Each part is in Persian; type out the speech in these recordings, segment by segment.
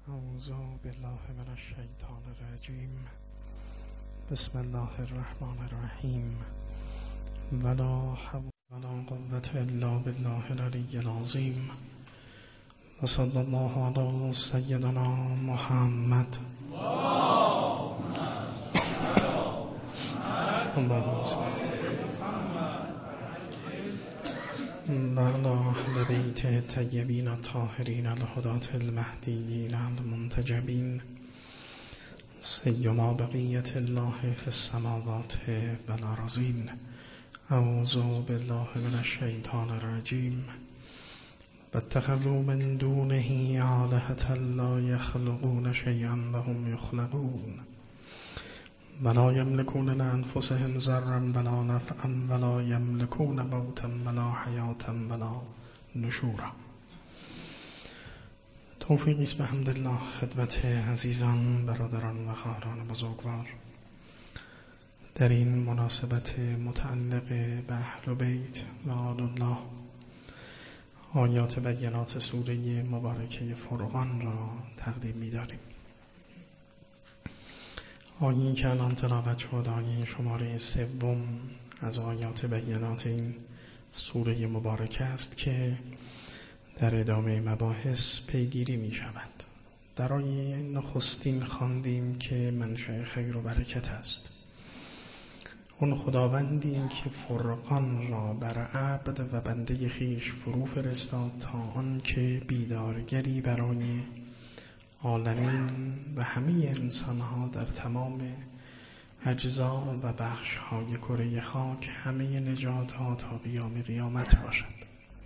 اعوذ بالله من الشیطان الرجیم. بسم الله الرحمن الرحیم. ولا حول ولا قوة الا بالله العلی العظیم. و صلی الله علی سیدنا محمد. وعلى أهل بيته الطيبين الطاهرين الهداة المهديين المنتجبين سيما بقية الله في السماوات والأرضين. أعوذ بالله من الشيطان الرجيم. واتخذوا من دونه آلهة لا يخلقون شيئا وهم يخلقون ولا يملكون لأنفسهم ضرا ولا نفعا ولا يملكون موتا ولا حياة ولا نشورا. توفیق است به حمدالله خدمت عزیزان، برادران و خواهران بزرگوار. در این مناسبت متعلق به اهل بیت و آل الله آیات بینات سوره مبارکه فرقان را تقدیم می‌داریم. آیه‌ای که الان تلاوت شد آیه شماره 3 از آیات بینات این سوره مبارکه است که در ادامه مباحث پیگیری می شود. در آیه نخستین خواندیم که منشأ خیر و برکت است. اون خداوندی که فرقان را بر عبد و بنده خیش فرو فرستاد تا آن که بیدارگری برای عالمین و همه انسانها در تمام اجزا و بخش‌های کره خاک همه نژادها تا قیام قیامت باشد.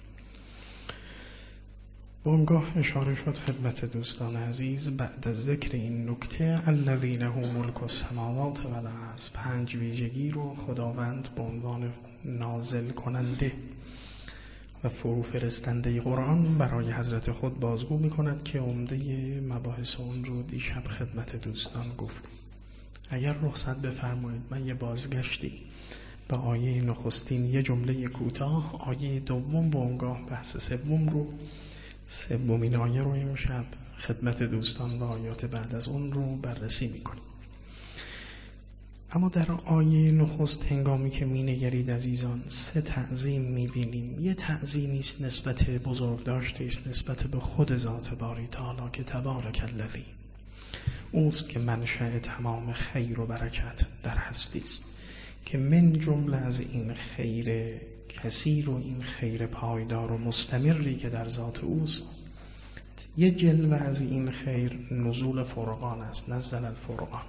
بنگاه اشاره شد خدمت دوستان عزیز بعد از ذکر این نکته الذی له ملک السماوات و الارض 5 ویژگی رو خداوند به عنوان نازل کننده و فرو فرستنده قرآن برای حضرت خود بازگو می کند که عمده مباحث اون رو دیشب خدمت دوستان گفتیم. اگر رخصت بفرمایید من یه بازگشتی به آیه نخستین، یه جمله کوتاه، آیه دوم به اونگاه بحث سومین آیه رو امشب خدمت دوستان و آیات بعد از اون رو بررسی می کنیم. اما در آیه نخست هنگامی که می نگرید عزیزان 3 تعظیم می بینیم. یه تعظیمی است نسبت بزرگداشتی است نسبت به خود ذات باری تعالی که تبارک الذی اوست که منشأ تمام خیر و برکت در هستی است، که من جمله از این خیر کثیر و این خیر پایدار و مستمری که در ذات اوست، یه جلوه از این خیر نزول فرقان است. نزل الفرقان.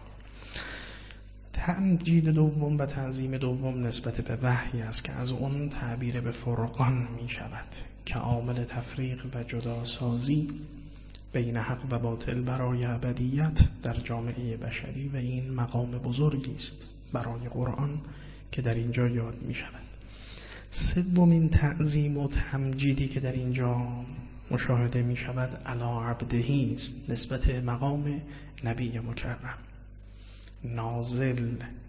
تمجید دوم و تعظیم دوم نسبت به وحی است که از اون تعبیر به فرقان می شود که عامل تفریق و جداسازی بین حق و باطل برای ابدیت در جامعه بشری و این مقام بزرگی است برای قرآن که در اینجا یاد می شود. سومین تعظیم و تمجیدی که در اینجا مشاهده می شود علی عبدهی است نسبت مقام نبی مکرم. نازل،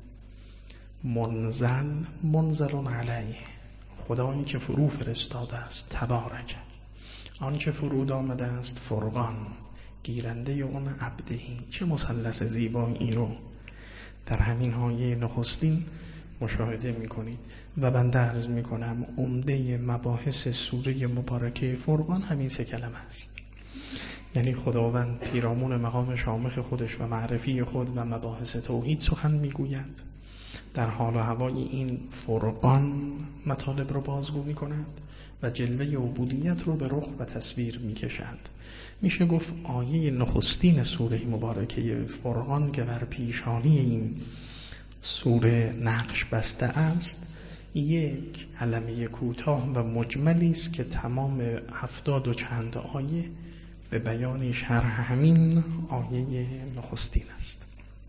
منزل علیه، خدایی که فرو فرستاده است تبارک، آن که فرود آمده است فرقان، گیرنده اون عبدهی. چه مثلث زیبایی رو در همین آیه نخستین مشاهده میکنید و بنده عرض میکنم عمده مباحث سوره مبارکه فرقان همین 3 کلمه است. یعنی خداوند پیرامون مقام شامخ خودش و معرفی خود و مباحث توحید سخن میگوید، در حال و هوای این فرقان مطالب رو بازگو میکند و جلوه عبودیت رو به رخ و تصویر میکشد. میشه گفت آیه نخستین سوره مبارکه فرقان که بر پیشانی این سوره نقش بسته است یک کلمه کوتاه و مجملی است که تمام 70 و چند آیه به بیان شرح همین آیه نخستین است.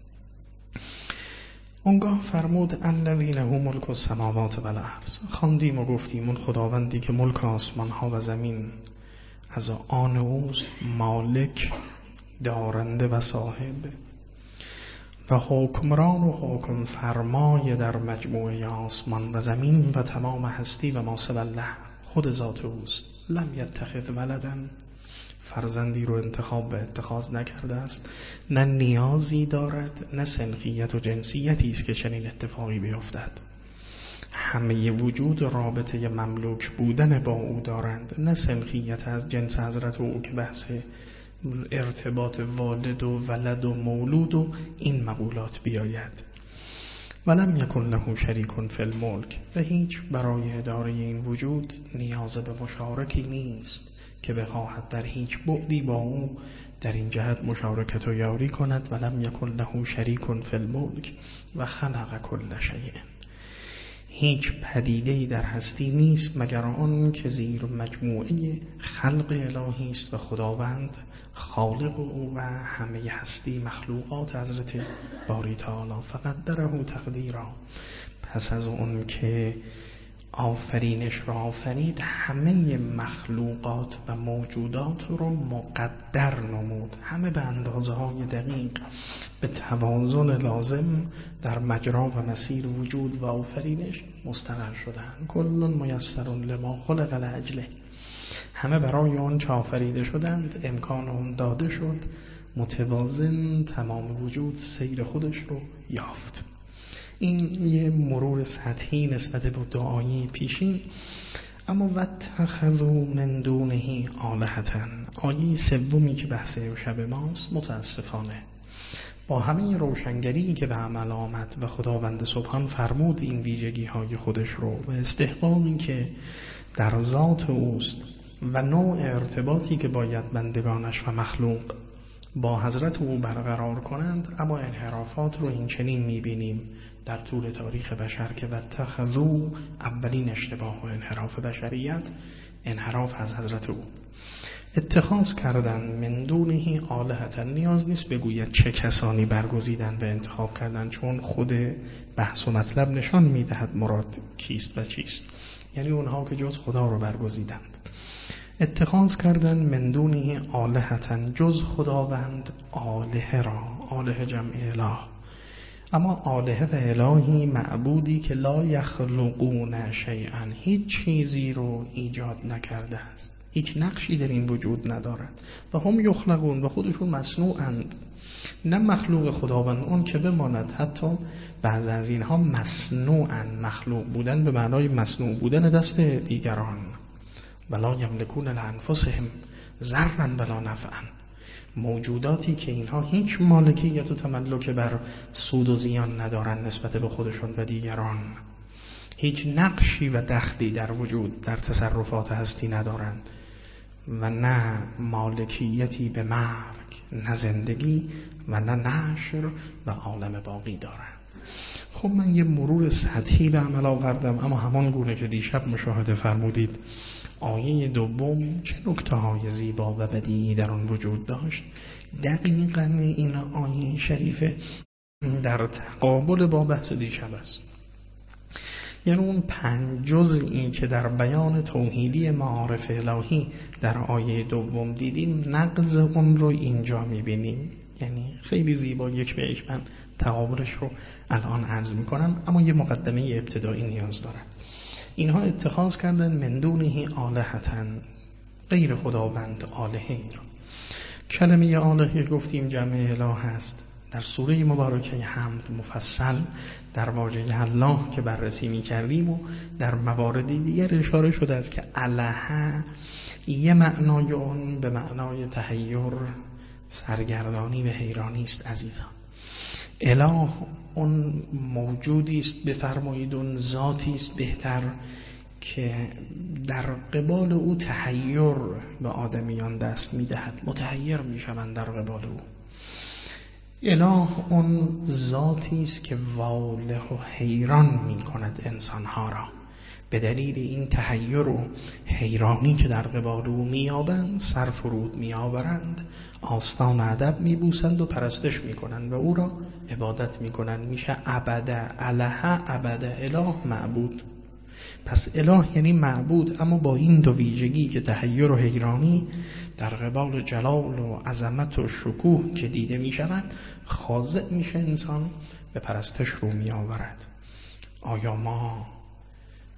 اونگاه فرمود الذی له ملک السماوات و الارض. خواندیم و گفتیم اون خداوندی که ملک آسمان ها و زمین از آن اوست، مالک، دارنده و صاحب و حکمران و حکم فرمای در مجموعه آسمان و زمین و تمام هستی و ما سوی الله خود ذات اوست. لم یتخذ ولدا فرزندی رو انتخاب و اتخاذ نکرده است، نه نیازی دارد، نه سنخیت و جنسیتی است که چنین اتفاقی بیفتد. همه وجود رابطه مملوک بودن با او دارند، نه سنخیت از جنس حضرت او که بحث ارتباط والد و ولد و مولود و این مقولات بیاید. ولم یکن له شریک فی الملک، و هیچ برای اداره این وجود نیاز به مشارکی نیست که بخواهد در هیچ بعدی با او در این جهت مشارکت و یاری کند. ولم یکن له شریک فی الملک و خلق کل شیء، هیچ پدیده‌ای در هستی نیست مگر آن که زیر مجموعه خلق الهی است و خداوند خالق او و همه هستی مخلوقات حضرت باری تعالی. فقدره تقدیرا، پس از اون که آفرینش را آفرید همه مخلوقات و موجودات رو مقدر نمود، همه به اندازه های دقیق به توازن لازم در مجرا و مسیر وجود و آفرینش مستقر شدند. کل میسر لما خلق لاجله، همه برای آن چه آفریده شدند امکان اون داده شد، متوازن تمام وجود سیر خودش رو یافت. این یه مرور سطحی نسبت به دعایی پیشین. اما واتخذوا من دونه آلهة، آیه سومی که بحث شب ماست، متاسفانه با همه روشنگری که به عمل آمد و خداوند سبحان فرمود این ویژگی های خودش رو و استحقاقی که در ذات اوست و نوع ارتباطی که باید بندگانش و مخلوق با حضرت او برقرار کنند، اما انحرافات رو این چنین میبینیم در طول تاریخ بشر که واتخذوا، اولین اشتباه و انحراف بشریت انحراف از حضرت او، اتخاذ کردن من دونه آلهة. نیاز نیست بگوید چه کسانی برگزیدن و انتخاب کردن، چون خود بحث و مطلب نشان میدهد مراد کیست و چیست، یعنی اونها که جز خدا رو برگزیدند. اتخاذ کردن من دونه آلهة، جز خداوند آلهه را، آلهه جمع اله، اما آلهه و الهی معبودی که لا یخلقون شیئا، هیچ چیزی رو ایجاد نکرده است، هیچ نقشی در این وجود ندارد و هم یخلقون و خودشون مصنوعند، نه مخلوق خداوند اون که بماند. حتی بعض از اینها مصنوعن، مخلوق بودن به معنای مصنوع بودن دست دیگران. ولا یملکون لانفسهم ضرا ولا نفعا، موجوداتی که اینها هیچ مالکیت و تملک بر سود و زیان ندارن نسبت به خودشون و دیگران، هیچ نقشی و دخلی در وجود در تصرفات هستی ندارند و نه مالکیتی به مرگ، نه زندگی و نه نشر و عالم باقی دارند. خب من یه مرور سطحی به عمل آوردم، اما همان گونه که دیشب مشاهده فرمودید آیه دوم چه نکته های زیبا و بدیعی در آن وجود داشت. دقیقاً این آیه شریفه در تقابل با بحث دیشب است، یعنی اون 5 جزئی که در بیان توحیدی معارف الهی در آیه دوم دیدیم، نقض اون رو اینجا میبینیم. یعنی خیلی زیبا یک به یک من تقابلش رو الان عرض میکنم، اما یه مقدمه ابتدایی نیاز دارم. اینها اتخاذ کردن من دونه آلهة، غیر خداوند آلهه. اینجا کلمه آلهه گفتیم جمع اله هست. در سوره مبارکه حمد مفصل در واژه الله که بررسی می کردیم و در مواردی دیگر اشاره شده است که الها یه معنای اون به معنای تحیر، سرگردانی و حیرانی است. عزیزان، اله اون موجودی است، بفرمایید اون ذاتی است بهتر که در قبال او تحیر به آدمیان دست میدهد، متحیر میشوند در قبال او. اله اون ذاتی است که واله و حیران میکند انسانها را، به دلیل این تحیر و حیرانی که در قبال او میابند سر فرود میآورند، آستان ادب میبوسند و پرستش میکنند و او را عبادت میکنند. میشه عبده اله، عبده اله، معبود. پس اله یعنی معبود، اما با این دو ویژگی که تحیر و حیرانی در قبال جلال و عظمت و شکوه که دیده میشود، خاضع میشه انسان به پرستش رو میآورد. آیا ما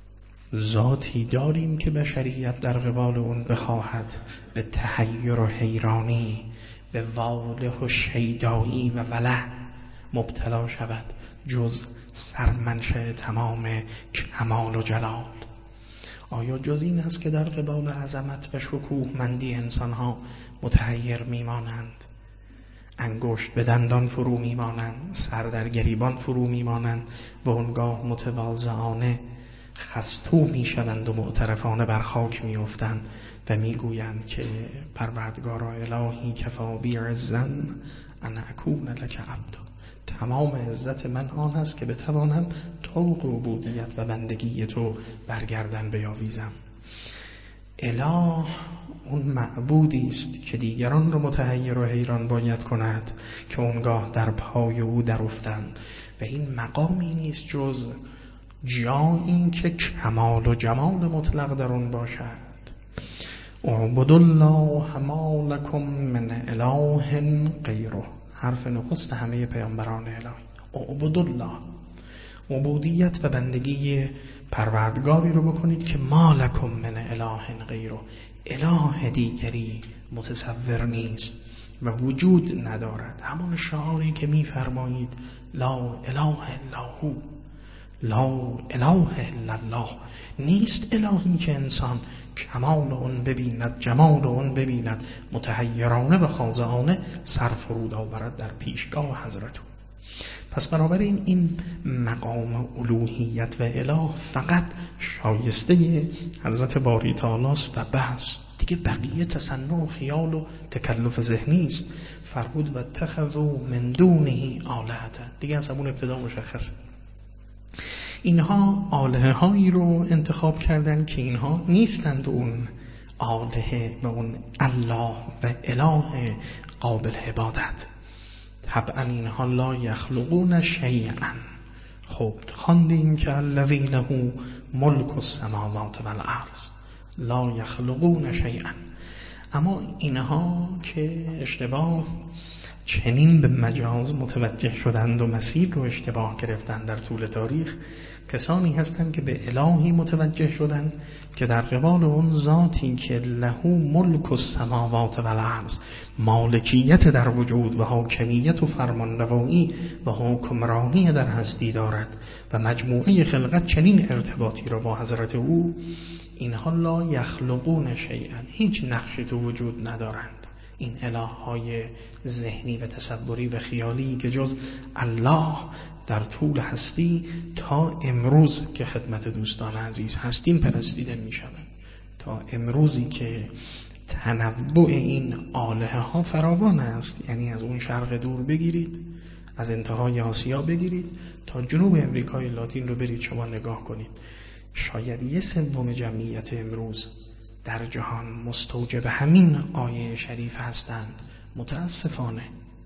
ذاتی داریم که بشریت در قبال اون بخواهد به تحیر و حیرانی، به واله و شیدایی و وله مبتلا شود، جز سرمنشأ تمام کمال و جلال. آیا جز این است که در قبال عظمت و شکوهمندی انسانها متحیر میمانند، انگشت به دندان فرو میمانند، سر در گریبان فرو میمانند و آنگاه متواضعانه خستو میشوند و معترفانه بر خاک میافتند و میگویند که پروردگارا الهی کفا بی عزا ان اکون لک عبد، تمام عزت من آن است که بتوانم طوق عبودیت و بندگی تو برگردن بیاویزم. اله اون معبودی است که دیگران رو متحیر و حیران باید کند که اونگاه در پای او در افتند و این مقامی نیست جز جایی که کمال و جمال مطلق در اون باشد. اعبدوا الله ما لکم من اله غیره، حرف نخست همه پیامبران الهی. اعبدوا الله، عبودیت و بندگی پروردگاری رو بکنید که ما لکم من اله غیره، اله دیگری متصور نیست و وجود ندارد. همون شعاری که میفرمایید لا اله الا هو، لا اله الا الله، نیست الهی که انسان کمال اون ببیند، جمال اون ببیند، متحیرانه و خاضعانه سر فرود آورد در پیشگاه حضرت او. پس بنابراین این مقام الوهیت و اله فقط شایسته حضرت باری تعالی است و بس دیگه، بقیه تصنع و خیال و تکلف ذهنی است. فرمود و اتخذوا من دونه آلهة، دیگه از همون ابتدا مشخصه. اینها آلهه هایی رو انتخاب کردن که اینها نیستند اون آلهه و اون الله و اله قابل عبادت. طبعا اینها لا یخلقون شیئا. خب خواندیم که الذی له ملک السماوات والارض لا یخلقون شیئا، اما اینها که اشتباه چنین به مجاز متوجه شدند و مسیر رو اشتباه گرفتند در طول تاریخ، کسانی هستند که به الهی متوجه شدند که در قبال اون ذاتی که له ملک السماوات والارض، مالکیت در وجود و حاکمیت و فرمانروایی و حکمرانی در هستی دارد و مجموعه خلقت چنین ارتباطی را با حضرت او، اینها لا یخلقون شیئا، هیچ نقشی تو وجود ندارند. این الههای ذهنی و تصوری و خیالی که جز الله در طول هستی تا امروز که خدمت دوستان عزیز هستیم پرستیده می شود، تا امروزی که تنوع این آلهه ها فراوان است. یعنی از اون شرق دور بگیرید، از انتهای آسیا بگیرید تا جنوب امریکای لاتین رو برید شما نگاه کنید، شاید 1/3 جمعیت امروز در جهان مستوجب همین آیه شریف هستند. متاسفانه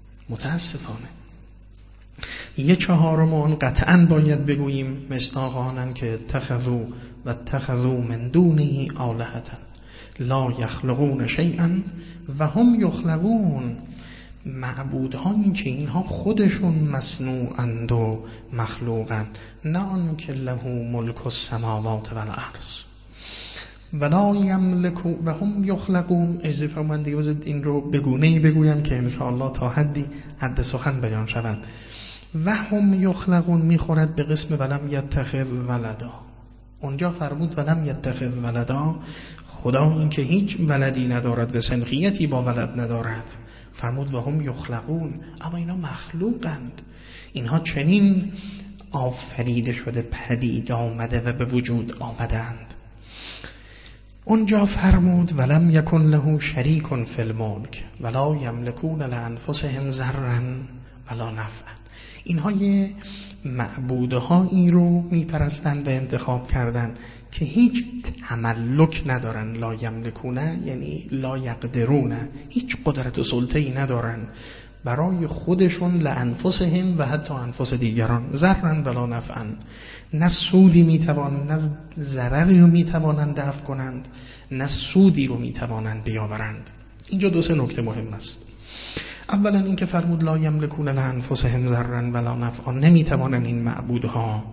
1/4 آن قطعاً باید بگوییم مصداق آنن که اتخذوا من دونه آلهة لا یخلقون شیئا و هم یخلقون، معبودهایی که اینها خودشون مصنوعند و مخلوقند، نه آن که له ملک السماوات والارض ولا یملک و هم یخلقون. اضافه من دیگه بذارید این رو بگونه‌ای بگویم که انشاءالله تا حدی حد سخن بیان شود. و هم یخلقون میخورد به قسم ولم یتخذ ولدا. اونجا فرمود ولم یتخذ ولدا، خدا این که هیچ ولدی ندارد و سنخیتی با ولد ندارد. فرمود و هم یخلقون، اما اینا مخلوقند، اینها چنین آفریده شده، پدید آمده و به وجود آمدند. اونجا فرمود ولم یکن له شریک فی الملک ولا یملکون لانفسهم ضرا ولا نفعا. اینها یه معبودهایی رو میپرستند و انتخاب کردن که هیچ تملک ندارن. لا یملکونه یعنی لا یقدرون، هیچ قدرت و سلطه‌ای ندارن برای خودشون، لانفسهم و حتی انفس دیگران، ضرا ولا نفعا، نه سودی میتوانند، نه ضرری رو میتوانند دفع کنند، نه سودی رو میتوانند بیاورند. اینجا 2 نکته مهم است. اولا این که فرمود لا یملکون لانفسهم ضرا ولا نفعا، نمیتوانند این معبودها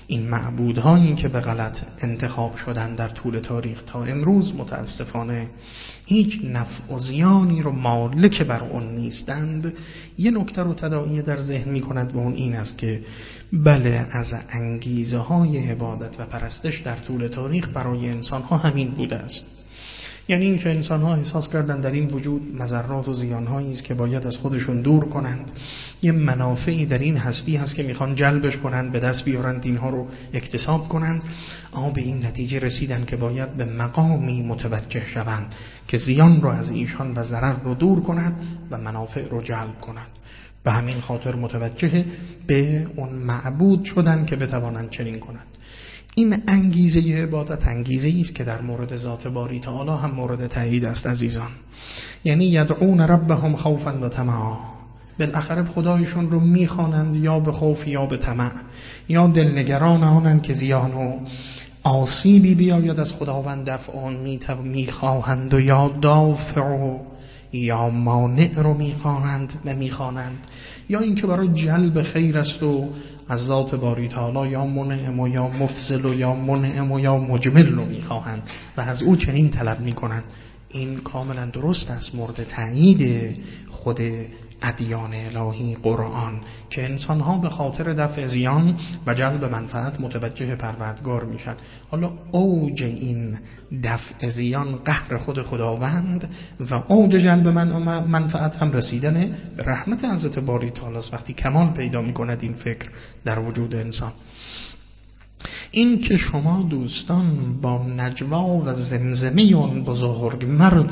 این معبودهایی که به غلط انتخاب شدن در طول تاریخ تا امروز متاسفانه هیچ نفع و زیانی رو مالک بر اون نیستند. یه نکته رو تداعی در ذهن می کند و اون این است که بله، از انگیزه های عبادت و پرستش در طول تاریخ برای انسان ها همین بوده است. یعنی این که انسان ها احساس کردن در این وجود مضرات و زیان هایی است که باید از خودشون دور کنند، یه منافعی در این هستی هست که میخوان جلبش کنند، به دست بیارند، اینها رو اکتساب کنند. اما به این نتیجه رسیدن که باید به مقامی متوجه شوند که زیان رو از ایشان و ضرر رو دور کنند و منافع رو جلب کنند. به همین خاطر متوجه به اون معبود شدن که بتوانند چنین کنند. این انگیزه عبادت انگیزه است که در مورد ذات باری تعالی هم مورد تایید است عزیزان. یعنی یدعون ربهم خوفا و طمعا، بالاخره خدایشون رو میخوانند یا به خوف یا به طمع، یا دلنگران آنند که زیان و آسیبی بیاید از خداوند دفع آن میخواهند، و یا دافع یا مانع رو میخوانند یا اینکه برای جلب خیر است و از ذات باری تعالی یا منعم و یا مفضل و یا منعم و یا مجمل رو میخواهند و از او چنین طلب میکنند. این کاملا درست است، مورد تأیید خود ادیان الهی قرآن که انسان‌ها به خاطر دفع زیان و جلب منفعت متوجه پروردگار میشن. حالا اوج این دفع زیان قهر خود خداوند و اوج جلب منفعت هم رسیدن به رحمت حضرت باری تعالی است وقتی کمال پیدا میکند این فکر در وجود انسان. این که شما دوستان با نجوا و زمزمه اون بزرگ مرد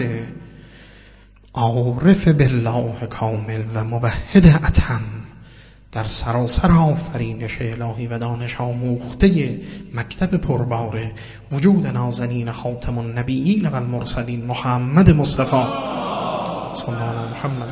عارف بالله کامل و موحد اتم در سراسر آفرینش الهی و دانش آموخته مکتب پربار وجود نازنین خاتم النبیین و المرسلین محمد مصطفی صلی الله علیه محمد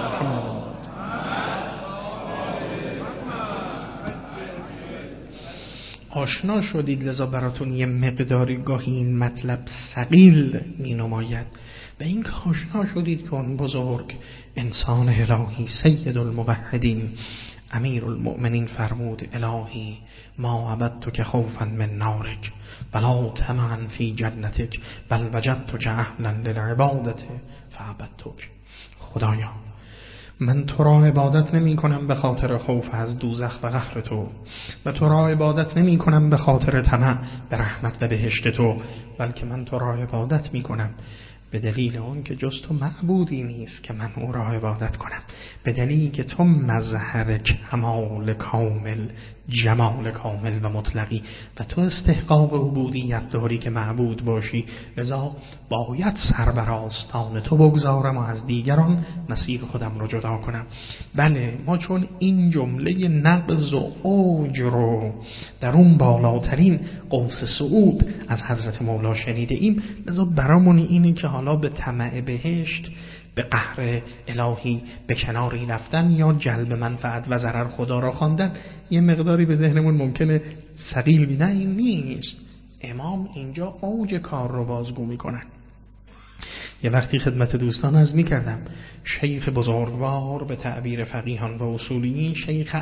آشنا شدید، لذا براتون یه مقداری گاهی این مطلب ثقیل می نماید. و این که آشنا شدید که اون بزرگ انسان الهی سید الموحدین امیر المؤمنین فرمود الهی ما عبدتک خوفا من نارک ولا طمعا فی جنتک بل وجدتک اهلا للعبادت فعبدتک. خدایا من تو را عبادت نمی کنم به خاطر خوف از دوزخ و قهر تو، و تو را عبادت نمی کنم به خاطر طمع به رحمت و بهشت تو، بلکه من تو را عبادت می کنم به دلیل اون که جز تو معبودی نیست که من او را عبادت کنم، به دلیلی که تو مظهر کمال کامل، جمال کامل و مطلقی و تو استحقاق عبودیت داری که معبود باشی، لذا باید سر بر آستان تو بگذارم و از دیگران مسیر خودم رو جدا کنم. بله، ما چون این جمله نقض و اوج رو در اون بالاترین قوس صعود از حضرت مولا شنیده ایم، لذا برامون اینه که حالا به طمع بهشت، به قهر الهی به کناری رفتن یا جلب منفعت و ضرر خدا را خواندن یه مقداری به ذهنمون ممکنه ثقیل بی. نه، این نیست. امام اینجا اوج کار رو بازگو میکنن. یه وقتی خدمت دوستان عرض میکردم شیخ بزرگوار به تعبیر فقیهان و اصولیین شیخ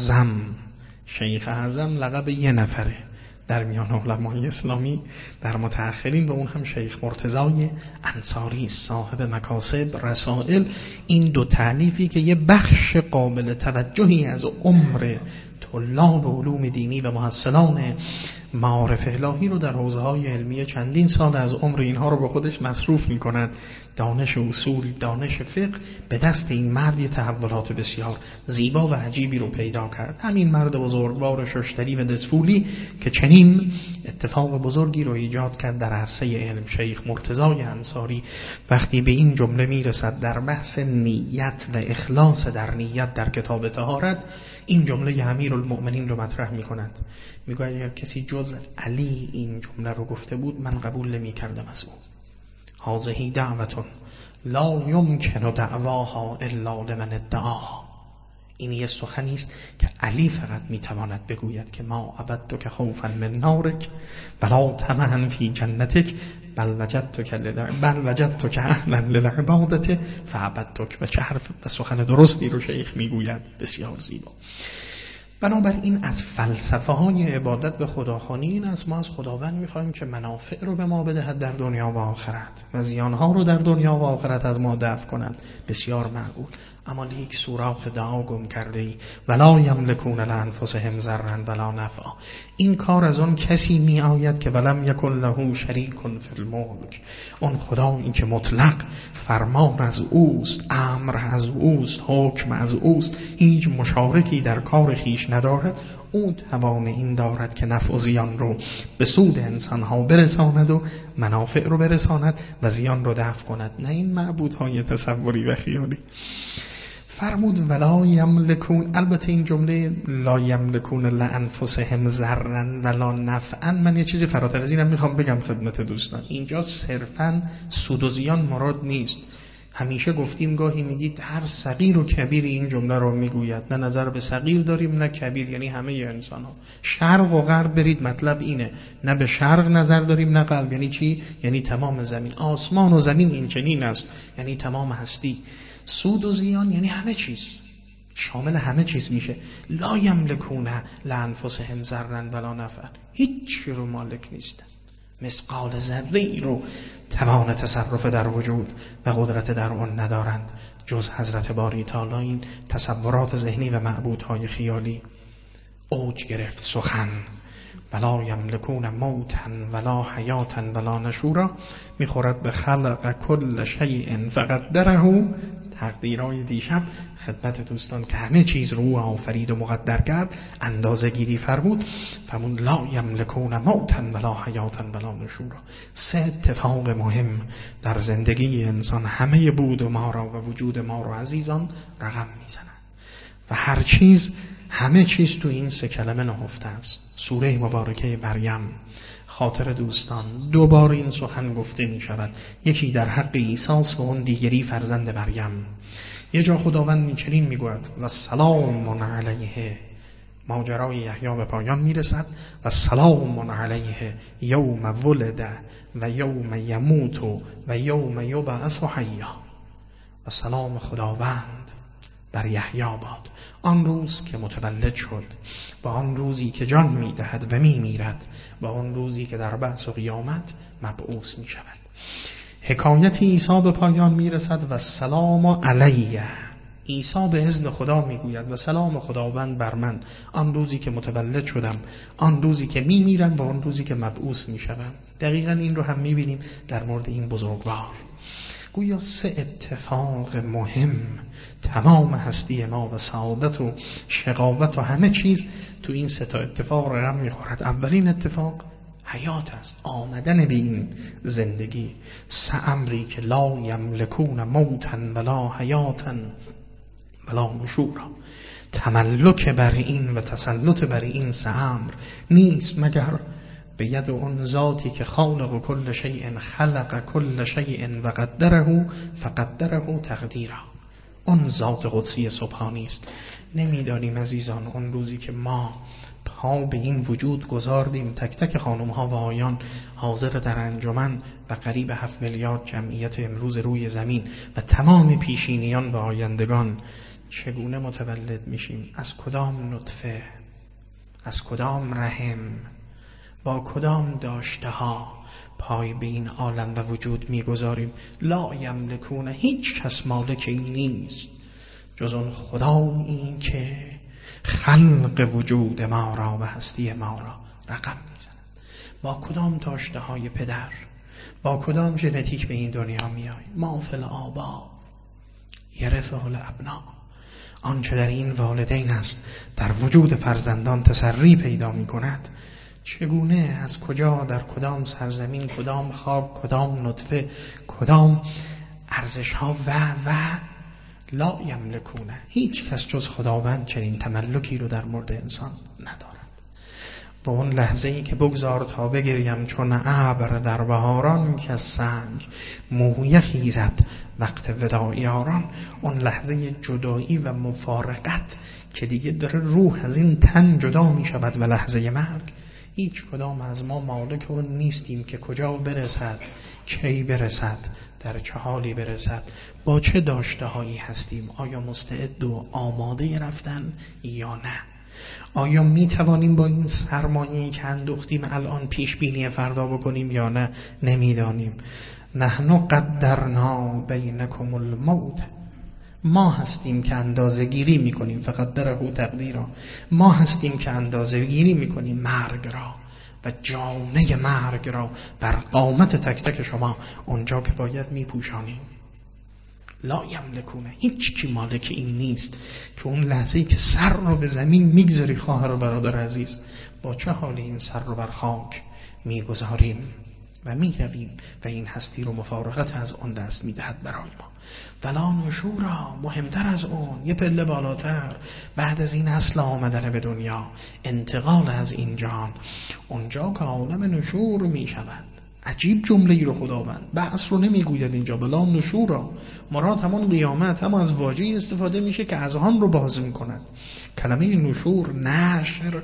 اعظم لقب یه نفره در میان علمای اسلامی در متأخرین، و اون هم شیخ مرتضای انصاری صاحب مکاسب رسائل. این دو تألیفی که یه بخش قابل توجهی از عمر طلاب علوم دینی و محصلان معارف الهی رو در حوزه‌های علمی چندین سال از عمر اینها رو به خودش مصروف می‌کند. دانش اصول، دانش فقه به دست این مرد تحولات بسیار زیبا و عجیبی رو پیدا کرد. همین مرد بزرگوار ششتری و دسفولی که چنین اتفاق بزرگی رو ایجاد کرد در عرصه علم، شیخ مرتضای انصاری، وقتی به این جمله میرسد در بحث نیت و اخلاص در نیت در کتاب طهارت، این جمله امیرالمؤمنین رو مطرح می‌کند. میگه اگر کسی جز علی این جمله رو گفته بود من قبول نمی‌کردم از او. هذه دعوتون لا یمکن دعواها الا لمن ادعاها. این یه سخنی است که علی فقط میتواند بگوید که ما عبدتک خوفا من نارک ولا طمعا فی جنتک بل وجدتک اهلا للعبادت فعبدتک. و چه حرف و سخن درستی رو شیخ میگوید، بسیار زیبا. بنابراین از فلسفه های عبادت به خداخوانی این است ما از خداوند میخوایم که منافع رو به ما بدهد در دنیا و آخرت و زیانها رو در دنیا و آخرت از ما دفع کند. بسیار معقول، اما لیک سوراخ دعا گم کرده ای ولا یملکون لانفسهم ضرا ولا نفعا. این کار از اون کسی می آید که ولم یکن له شریک فی الملک، اون خدایی که مطلق فرمان از اوست، امر از اوست، حکم از اوست، هیچ مشارکی در کار خیش ندارد. او توان این دارد که نفع و زیان رو به سود انسانها برساند و منافع رو برساند و زیان رو دفع کند، نه این معبودهای تصوری و خیالی. فرمود ولا یملکون، البته این جمله لا یملکون لانفسهم ضرا ولا نفعا، من یه چیزی فراتر از اینم میخوام بگم خدمت دوستان. اینجا صرفا سود و زیان مراد نیست. همیشه گفتیم گاهی میگید هر صغیر و کبیر این جمله رو میگوید، نه نظر به صغیر داریم نه کبیر، یعنی همه انسان ها. شرق و غرب برید مطلب اینه، نه به شرق نظر داریم نه غرب. یعنی چی؟ یعنی تمام زمین، آسمان و زمین این چنین است، یعنی تمام هستی. سود و زیان یعنی همه چیز، شامل همه چیز میشه. لا یملکون لانفسهم ضرا ولا نفعا، هیچ رو مالک نیستن، مثقال ذره رو توان تصرف در وجود و قدرت در آن ندارند جز حضرت باری تعالی. این تصورات ذهنی و معبودهای خیالی اوج گرفت سخن. ولا یملکون موتا ولا حیاتا ولا نشورا، میخورد به خلق کل شیء فقدره. تقدیرهای دیشب خدمت دوستان که همه چیز رو آفرید و مقدر کرد اندازه گیری فرمود. فرمود لا یملکون موتا ولا حیاتا ولا نشورا. سه اتفاق مهم در زندگی انسان همه بود و ما را و وجود ما را عزیزان رقم میزنند و هر چیز، همه چیز تو این سه کلمه نهفته است. سوره مبارکه مریم، خاطر دوستان دوبار این سخن گفته می شود، یکی در حق عیسی و اون دیگری فرزند مریم. یه جا خداوند چنین می گوید و سلام علیه، ماجرای یحیی به پایان می رسد و سلام علیه یوم ولد و یوم یموت و یوم یبعث حیا. و سلام خداوند بر یحیی باد، آن روز که متولد شد، و آن روزی که جان می‌دهد و می‌میرد، و آن روزی که در بعث و قیامت مبعوث می‌شود. حکایت عیسی به پایان می‌رسد و سلام علیه. عیسی به اذن خدا می‌گوید و سلام خداوند بر من، آن روزی که متولد شدم، آن روزی که می‌میرم و آن روزی که مبعوث می‌شوم. دقیقاً این رو هم می‌بینیم در مورد این بزرگوار. گویا سه اتفاق مهم تمام هستی ما و سعادت و شقاوت و همه چیز تو این سه تا اتفاق رقم میخورد. اولین اتفاق حیات است، آمدن به این زندگی. سه امری که لا یملکون موتا ولا حیاتا ولا نشورا، تملک بر این و تسلط بر این سه امر نیست مگر به ید اون ذاتی که خالق کل شیء خلق کل شیء و قدره فقدره تقدیرا. اون ذات قدسی سبحانی است. نمیدانیم عزیزان اون روزی که ما پا به این وجود گذاردیم، تک تک خانم ها و آیان حاضر در انجمن و قریب 7 میلیارد جمعیت امروز روی زمین و تمام پیشینیان و آیندگان، چگونه متولد میشیم؟ از کدام نطفه؟ از کدام رحم؟ با کدام داشته ها پای به این عالم و وجود میگذاریم؟ لا یملکون، هیچ کس مالک این نیست جز اون خدا، این که خلق وجود ما را و هستی ما را رقم میزند. با کدام داشته های پدر، با کدام ژنتیک به این دنیا میاییم؟ ما فی الآبا یرثه الابنا. آنچه در این والدین است در وجود فرزندان تسری پیدا میکند. چگونه، از کجا، در کدام سرزمین، کدام خاک، کدام نطفه، کدام ارزش ها و لا یملکونه. هیچ کس جز خداوند چنین تملکی رو در مورد انسان ندارد. با اون لحظه ای که بگذار تا بگریم چون ابر در بهاران، که سنگ مویه خیزد وقت وداع یاران، اون لحظه جدایی و مفارقت که دیگه داره روح از این تن جدا می شود و لحظه مرگ. هیچ کدام از ما مالک اون نیستیم که کجا برسد، کی برسد، در چه حالی برسد، با چه داشته هایی هستیم، آیا مستعد و آماده رفتن یا نه. آیا می توانیم با این سرمایه‌ای که اندوختیم الان پیش بینی فردا بکنیم یا نه؟ نمیدانیم. نحن قدرنا بینکم الموت، ما هستیم که اندازه گیری میکنیم، فقدره تقدیرا، ما هستیم که اندازه گیری میکنیم مرگ را و جامه مرگ را بر قامت تک تک شما اونجا که باید میپوشانیم. لا یملکونه، هیچ کی مالک این نیست که اون لحظه‌ای که سر رو به زمین میگذاری خواهر و برادر عزیز، با چه حالی این سر رو بر خاک میگذاریم و میرویم و این هستی رو مفارقت از آن دست میدهد برای ما. ولا نشورا، مهمتر از اون، یه پله بالاتر، بعد از این اصل آمدن به دنیا، انتقال از این جان، اونجا که عالم نشور میشود. عجیب جمله ای رو خداوند، بحث رو نمیگوید اینجا، بلا نشورا، مراد همون قیامت، هم از واژه‌ای استفاده میشه که اذهان رو باز میکند. کلمه نشور، نشر،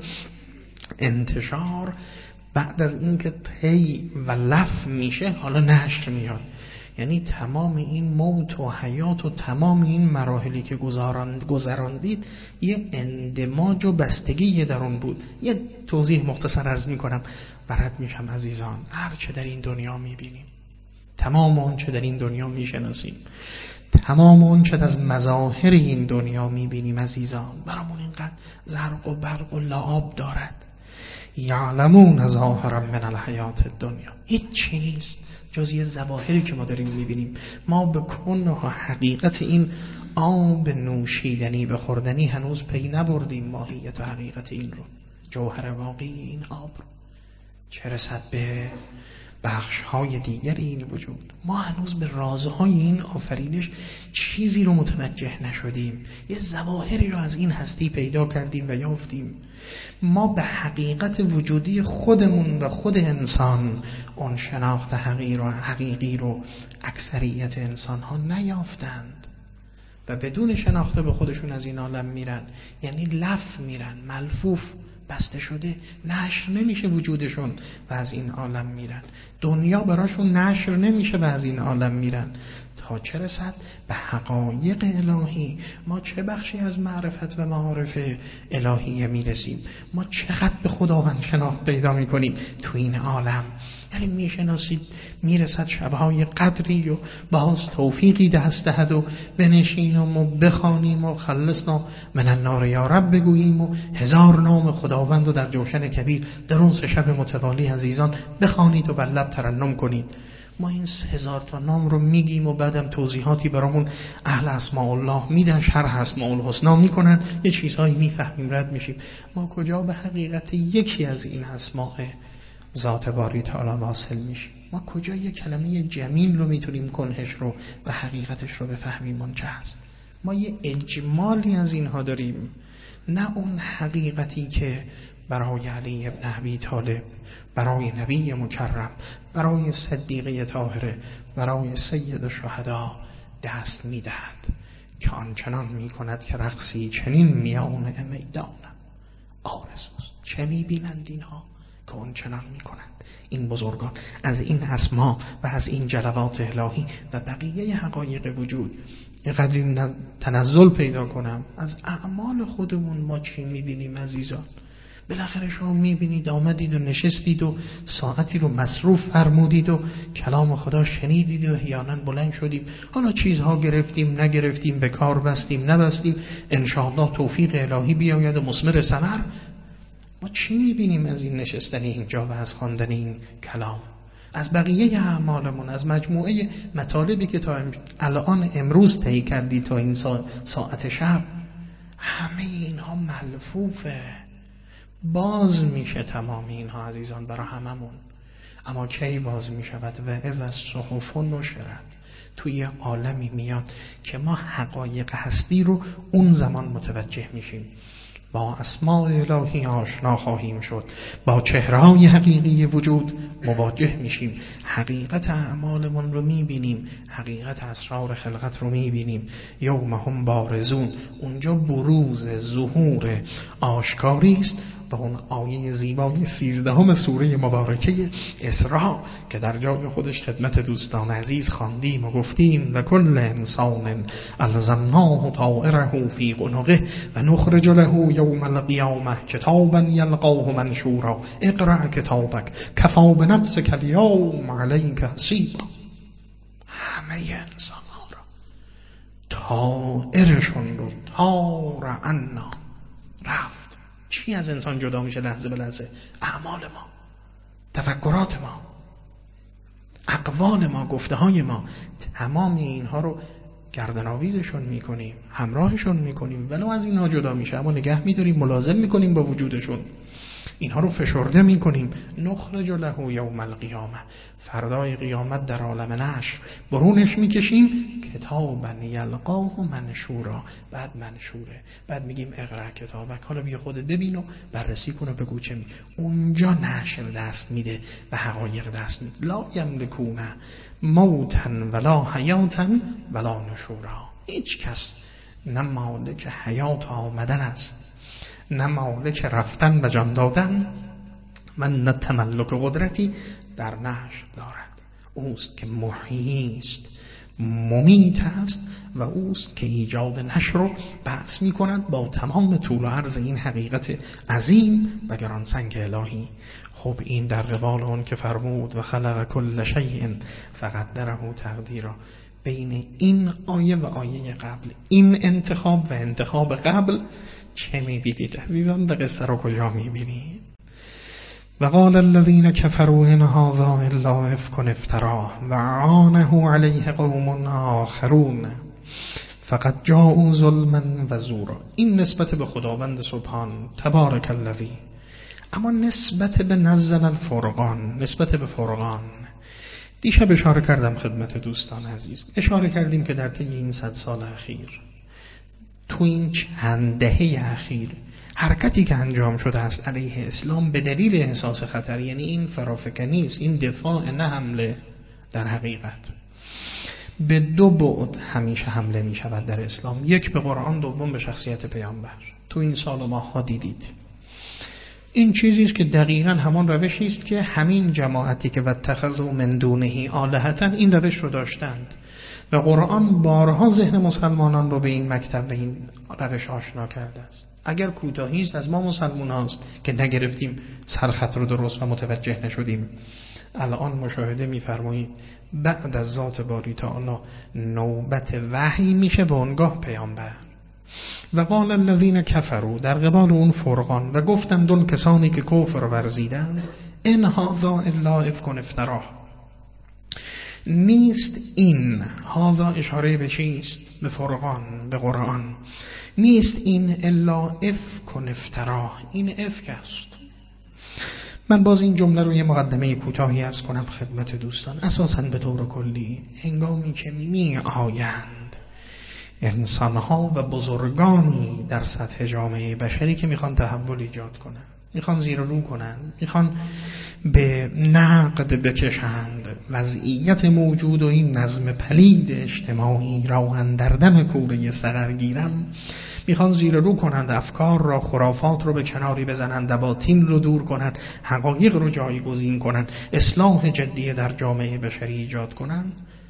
انتشار، بعد از اینکه طی و لف میشه حالا نشر میاد. یعنی تمام این موت و حیات و تمام این مراحلی که گذراندید یه اندماج و بستگی در اون بود. یه توضیح مختصر عرض میکنم برات میشم عزیزان. هر چه در این دنیا میبینیم، تمام اون چه در این دنیا میشناسیم، تمام اون چه از مظاهر این دنیا میبینیم عزیزان، برامون اینقدر زرق و برق و لعاب دارد. یعلمون ظاهرا من الحیات الدنیا، هیچ چی نیست جز یه ظواهری که ما داریم میبینیم. ما به کنه و حقیقت این آب نوشیدنی به خوردنی هنوز پی نبردیم، ماهیت و حقیقت این رو، جوهر واقعی این آب رو، چه رسد به بخش‌های دیگر این وجود. ما هنوز به رازهای این آفرینش چیزی رو متوجه نشدیم، یه ظواهری رو از این هستی پیدا کردیم و یافتیم. ما به وجودی خودمون و خود انسان اون شناخت حقیقی رو اکثریت انسان ها نیافتند و بدون شناخته به خودشون از این عالم میرن، یعنی لف میرن، ملفوف، بسته شده، نشر نمیشه وجودشون و از این عالم میرن. دنیا براشون نشر نمیشه و از این عالم میرن. تا چه رسد به حقایق الهی، ما چه بخشی از معرفت و معارف الهی میرسیم، ما چقدر به خداوند شناخت پیدا میکنیم تو این عالم. یعنی میشناسید میرسد شبهای قدری و باز توفیقی دست دهد و بنشینیم و بخوانیم و خلصنا من النار یا رب بگوییم و 1000 نام خداوند رو در جوشن کبیر در اون 3 شب متوالی عزیزان بخوانید و بر لب ترنم کنید. ما این 1000 تا نام رو میگیم و بعدم توضیحاتی برامون اهل اسماء الله میدن، شرح اسماء الحسنا میکنن، یه چیزهایی میفهمیم، رد میشیم. ما کجا به حقیقت یکی از این اسماء ذات باری تعالی واصل میشیم؟ ما کجا یه کلمه جمیل رو میتونیم کنهش رو و حقیقتش رو بفهمیم اون چه هست؟ ما یه اجمالی از اینها داریم، نه اون حقیقتی که برای علی ابن ابی طالب، برای نبی مکرم، برای صدیقه طاهره، برای سید الشهدا دست میدهد که آنچنان میکند که رقصی چنین میان میدانم آرزوست. چه میبینند اینها که آنچنان میکنند این بزرگان از این اسما و از این جلوات الهی و بقیه حقایق وجود؟ اینقدر تنزل پیدا کنم از اعمال خودمون. ما چی میبینیم عزیزان؟ بالاخره شما میبینید آمدید و نشستید و ساعتی رو مصروف فرمودید و کلام خدا شنیدید و احیانا بلند شدیم، حالا چیزها گرفتیم نگرفتیم، به کار بستیم نبستیم، انشاءالله توفیق الهی بیاید و مثمر ثمر. ما چی میبینیم از این نشستن اینجا و از خواندن این کلام؟ از بقیه اعمالمون، از مجموعه مطالبی که تا الان امروز طی کردید تا این ساعت شب، همه اینها ملفوفه، باز میشه تمام اینها عزیزان برای هممون. اما کی باز میشود؟ و اذا الصحف نشرت، توی عالمی میاد که ما حقایق هستی رو اون زمان متوجه میشیم، با اسماء الهی آشنا خواهیم شد، با چهره‌های حقیقی وجود مواجه میشیم، حقیقت اعمالمون رو میبینیم، حقیقت اسرار خلقت رو میبینیم. یوم هم بارزون، اونجا بروز، ظهور آشکاری است. به اون آیه زیبای 13 سوره مبارکه اسراء که در جای خودش خدمت دوستان عزیز خواندیم و گفتیم و کل انسان الزمناه طائره فی عنقه و نخرج له یوم القیامه کتابا یلقاه منشورا اقرأ کتابک کفی بنفسک الیوم علیک حسیبا. همه انسان‌ها را طائرشون رو طار عنا رفت. چی از انسان جدا میشه لحظه به لحظه؟ اعمال ما، تفکرات ما، اقوال ما، گفته های ما، تمام اینها رو گردن‌آویزشون میکنیم، همراهشون میکنیم، ولو از اینها جدا میشه اما نگه میداریم، ملازم میکنیم با وجودشون، اینها رو فشرده میکنیم. نخرج له یوم القیامه، فردای قیامت در عالم نشر برونش میکشیم، کتابا یلقاه منشورا، بعد منشوره، بعد میگیم اقرأ کتابک، حالا بیا خودت ببین و بررسی کن و بگو چه می. اونجا نشر دست میده و حقایق دست میده. لا یملکون موتا ولا حیاتا ولا نشورا. هیچ کس نه مالک حیات آمدن است، نه مالک رفتن و جان دادن و نه تملک قدرتی در نشر دارد. اوست که محیی است، ممیت است و اوست که ایجاد نشر رو بحث می کند با تمام طول و عرض این حقیقت عظیم و گرانسنگ الهی. خب این در قبال اون که فرمود و خلق کل شیء فقدره تقدیرا. بین این آیه و آیه قبل، این انتخاب و انتخاب قبل چه می‌بینید عزیزان؟ به قصه رو کجا می‌بینید؟ و قال الذين كفروا ان هذا الا افك افتراه و عانه علیه قوم آخرون فقد جاءوا ظلما و زورا. این نسبت به خداوند سبحان تبارک الذی. اما نسبت به نزل الفرقان، نسبت به فرقان، دیشب اشاره کردم خدمت دوستان عزیز، اشاره کردیم که در طی این 100 سال اخیر، تو این چند دهه اخیر، حرکتی که انجام شده است علیه اسلام به دلیل احساس خطر، یعنی این فرافکنی است، این دفاع نه حمله، در حقیقت به دو بعد همیشه حمله می شود در اسلام. یک به قرآن، دوم به شخصیت پیامبر. تو این سال و ماه ها دیدید این چیزی است که دقیقاً همان روشی است که همین جماعتی که واتخذوا من دونه آلهة این روش رو داشتند و قرآن بارها ذهن مسلمانان رو به این مکتب و این روش آشنا کرده است. اگر کوتاهی است از ما مسلمان هاست که نگرفتیم سرخط رو درست و متوجه نشدیم. الان مشاهده می‌فرمایید بعد از ذات باری تعالی نوبت وحی میشه و اونگاه پیامبر. و قال الذين كفروا، در قبال اون فرقان، و گفتند اون کسانی که کفر ورزیدند، ان هذا الا افک افتراه. نیست این، هذا اشاره به چیست؟ به فرقان، به قرآن. نیست این الا افک افتراه، این افک است. من باز این جمله رو یه مقدمه کوتاهی عرض کنم خدمت دوستان. اساساً به طور کلی هنگامی که می آیند انسان‌ها و بزرگانی در سطح جامعه بشری که میخوان تحول ایجاد کنن، میخوان زیر و رو کنن، میخوان به نقد بکشند وضعیت موجود و این نظم پلید اجتماعی را اندر دم کوره سقر گیرم، میخوان زیر و رو کنند، افکار را، خرافات رو به کناری بزنند، باطل رو دور کنند، حقایق رو جایگزین کنند، اصلاح جدی در جامعه بشری ایجاد کنند،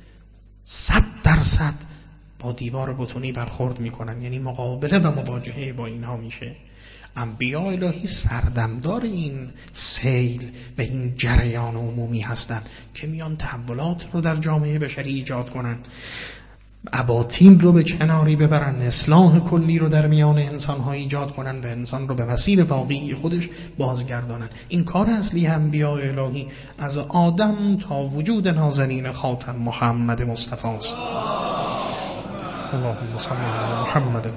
100% با دیوار بتونی برخورد میکنن. یعنی مقابله و مواجهه با اینها میشه. انبیاء الهی سردمدار این سیل و این جریان عمومی هستند که میان تحولات رو در جامعه بشری ایجاد کنن، اباطیل رو به کناری ببرن، اصلاح کلی رو در میان انسان‌ها ایجاد کنن و انسان رو به مسیر واقعی خودش بازگردانن. این کار اصلی انبیاء الهی از آدم تا وجود نازنین خاتم محمد مصطفی است. اللهم صل علی محمد.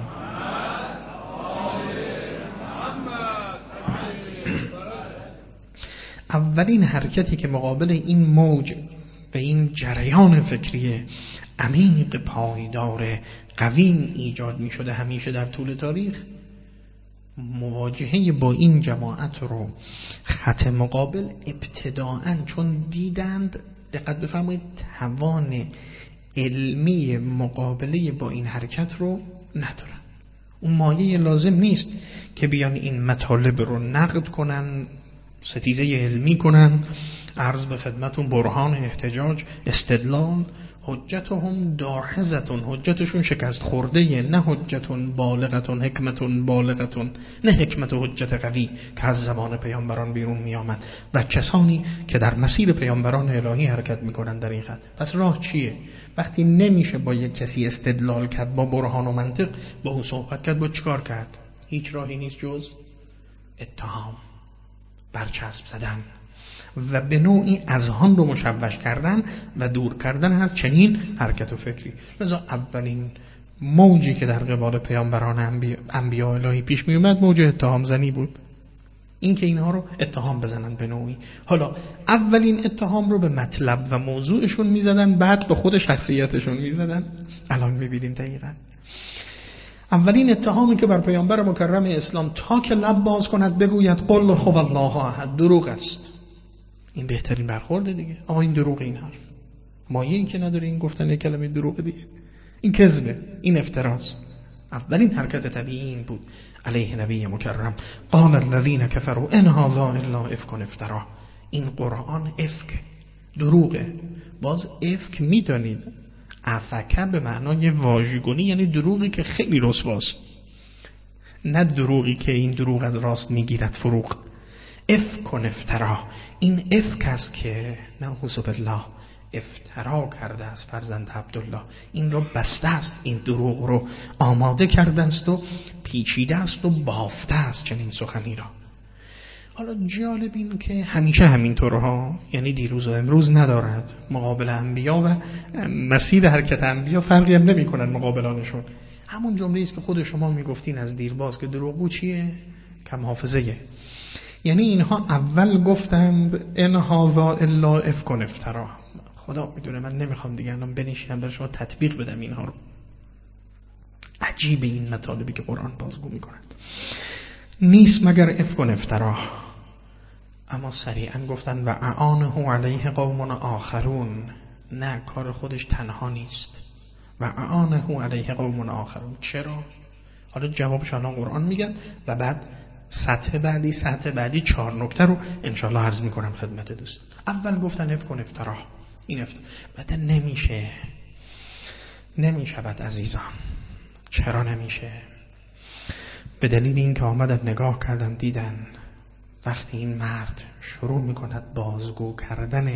اولین حرکتی که مقابل این موج و این جریان فکری عمیق پایدار قوی ایجاد می شده همیشه در طول تاریخ، مواجهه با این جماعت رو خط مقابل ابتداءً چون دیدند، دقت بفرمایید، توان علمی مقابله با این حرکت رو ندارن. اون مایه لازم نیست که بیان این مطالب رو نقد کنن، ستیزه علمی کنن، عرض به خدمتون برهان، احتجاج، استدلال. حجتهم داحضتون، حجتشون شکست خورده، نه حجتون بالغتون، حکمتون بالغتون، نه حکمت و حجت قوی که از زبان پیامبران بیرون می آمد و کسانی که در مسیر پیامبران الهی حرکت می کنند در این خط. پس راه چیه؟ وقتی نمیشه با یک کسی استدلال کرد، با برهان و منطق با اون صحبت کرد، با چیکار کرد؟ هیچ راهی نیست جز اتهام، برچسب زدن و به نوعی اذهان رو مشوش کردن و دور کردن از چنین حرکت و فکری. لذا اولین موجی که در قبال پیامبران انبیاء الهی پیش می اومد موج اتهام زنی بود، این که اینها رو اتهام بزنن به نوعی. حالا اولین اتهام رو به مطلب و موضوعشون می زدن، بعد به خود شخصیتشون می زدن. الان می بینیم دقیقا اولین اتهامی که بر پیامبر مکرم اسلام تا که لب باز کند بگوید قل هو الله احد، دروغ است. این بهترین برخورده دیگه. آقا این دروغ، این حرف مایه این که نداره، این گفتن یک کلمه دروغ دیگه، این کذبه، این افتراست. اولین حرکت طبیعی این بود علیه نبی مکرم. قال الذين كفروا ان هذا الا افک افترا. این قرآن افک، دروغه. باز افک میدانید افکه به معنای واژگونی، یعنی دروغی که خیلی رسواست، نه دروغی که این دروغ از راست میگیرد فروغ. افک افترا، این افک است که نعوذ بالله افترا کرده است فرزند عبدالله، این رو بسته است، این دروغ رو آماده کرده است و پیچیده است و بافته است چنین سخنی را. حالا جالب این که همیشه همینطور ها، یعنی دیروز و امروز ندارد. مقابل انبیا و مسیر حرکت انبیا فرقی هم نمی کنن مقابلانشون. همون جمله است که خود شما میگفتین از دیرباز که دروغگو چیه؟ کم حافظه. یعنی اینها اول گفتند ان هذا الا افک افترا. خدا میدونه من نمیخوام دیگه الان بنشینم برای شما تطبیق بدم اینها رو. عجیب این مطالبی که قرآن بازگو میکنند. نیست مگر افک افترا. اما سریعا گفتن و اعانه علیه قوم آخرون. نه، کار خودش تنها نیست. و اعانه علیه قوم آخرون. چرا؟ حالا جوابش الان قرآن میگن و بعد سطح بعدی 4 نکته رو انشاءالله عرض میکنم خدمت دوست. اول گفتن افک افترا، این افترا. بعد نمیشود عزیزان. چرا نمیشه؟ به دلیل این که آمدن نگاه کردن دیدن وقتی این مرد شروع میکند بازگو کردن